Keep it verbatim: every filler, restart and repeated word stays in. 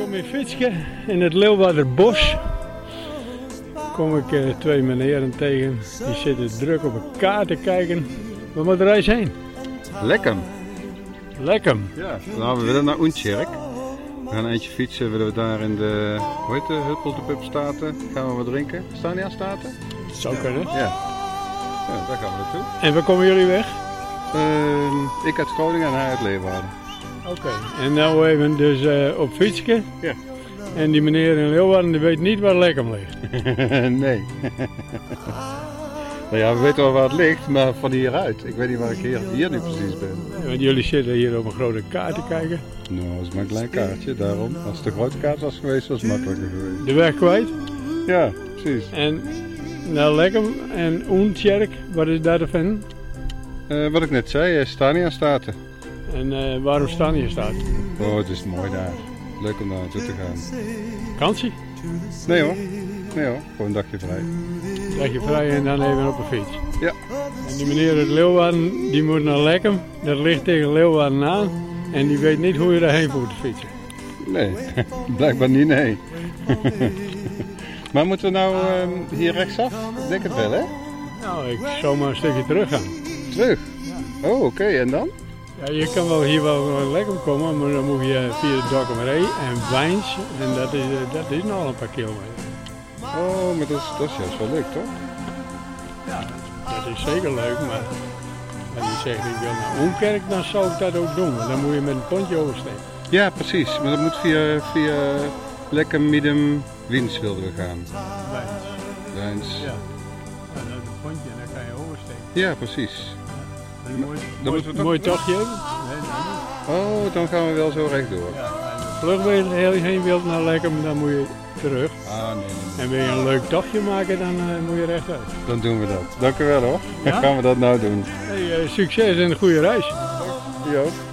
Op mijn fietsje in het Leeuwarderbos kom ik uh, twee meneren tegen. Die zitten druk op een kaart te kijken. Waar moet de reis heen? Lekkem. Lekkem? Ja, nou, we willen naar Oentjerk. We gaan een eentje fietsen, willen we daar in de, hoe heet de, Huppel de Pub Staten. Gaan we wat drinken? Staan die aan Staten? Zou kunnen. Ja. Ja, daar gaan we naartoe. En waar komen jullie weg? Uh, ik uit Groningen en hij uit Leeuwarden. Oké, okay. En nou even dus uh, op fietsje. Ja. En die meneer in Leeuwarden die weet niet waar Lekkem ligt. Nee. Nou ja, we weten wel waar het ligt, maar van hieruit. Ik weet niet waar ik hier, hier nu precies ben. Ja, want jullie zitten hier op een grote kaart te kijken. Nou, dat is maar een klein kaartje, daarom. Als het een grote kaart was geweest, was het makkelijker geweest. De weg kwijt? Ja, precies. En naar Lekkem en Oentjerk, wat is daar te vinden? Uh, wat ik net zei, Stania Staten. En uh, waarom Stania Staten? Oh, het is mooi daar. Leuk om daar naartoe te gaan. Vakantie? Nee hoor. Nee hoor, gewoon een dagje vrij. Een dagje vrij en dan even op een fiets? Ja. En die meneer uit Leeuwarden, die moet naar Lekkem. Dat ligt tegen Leeuwarden aan. En die weet niet hoe je daarheen moet fietsen. Nee, blijkbaar niet, nee. Maar moeten we nou uh, hier rechtsaf? Ik denk het wel, hè? Nou, ik zou maar een stukje terug gaan. Terug? Oh, oké. Okay. En dan? Ja, je kan wel hier wel naar Lekkem komen, maar dan moet je via de Dokkumeree en Wijns. En dat is, dat is nog een paar kilometer. Oh, maar dat is, dat is juist wel leuk, toch? Ja, dat is zeker leuk, maar als je zegt ik wil naar Oenkerk, dan zou ik dat ook doen. Maar dan moet je met een pontje oversteken. Ja, precies. Maar dat moet via, via Lekkem, Miedem, Wiens wilden we gaan. Wijns. Wijns. Ja. En dat is een pontje en dan kan je oversteken. Ja, precies. Ja. Een mooi, dan mooi, we mooi toch... tochtje hebben? Nee, dat niet. Oh, dan gaan we wel zo rechtdoor. Ja, als je vlug heel heen wilt naar Lekkem, dan moet je terug. Ah, nee, nee, nee. En wil je een leuk tochtje maken, dan uh, moet je rechtuit. Dan doen we dat. Dank u wel hoor. Ja? Dan gaan we dat nou doen. Hey, uh, succes en een goede reis. Dank u ook.